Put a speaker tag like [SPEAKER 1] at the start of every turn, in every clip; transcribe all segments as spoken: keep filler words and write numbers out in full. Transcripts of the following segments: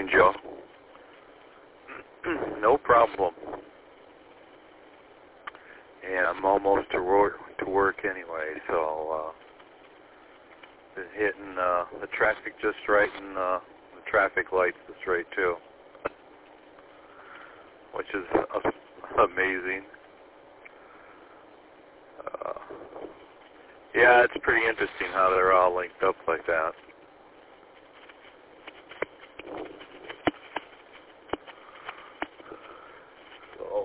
[SPEAKER 1] Joe. No problem. And I'm almost to work, to work anyway, so uh, been hitting uh, the traffic just right and uh, the traffic lights just right too, which is uh, amazing. Uh, yeah, it's pretty interesting how they're all linked up like that. So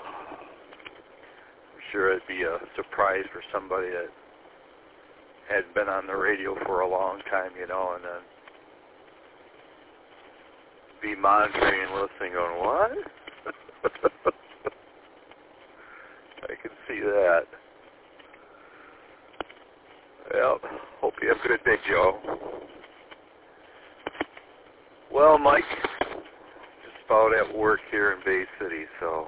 [SPEAKER 1] I'm sure it'd be a surprise for somebody that had been on the radio for a long time, you know, and then be monitoring and listening going, what? I can see that. Well, hope you have a good day, Joe. Well, Mike, just about at work here in Bay City, so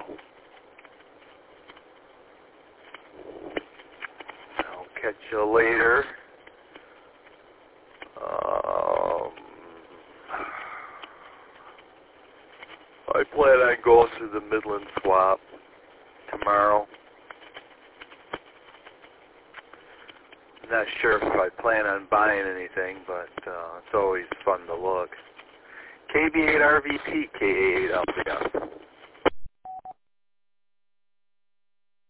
[SPEAKER 1] I'll catch you later. Um, I plan on going to the Midland Swap tomorrow. Not sure if I plan on buying anything, but uh, it's always fun to look. K B eight R V T, K A eight Alpha.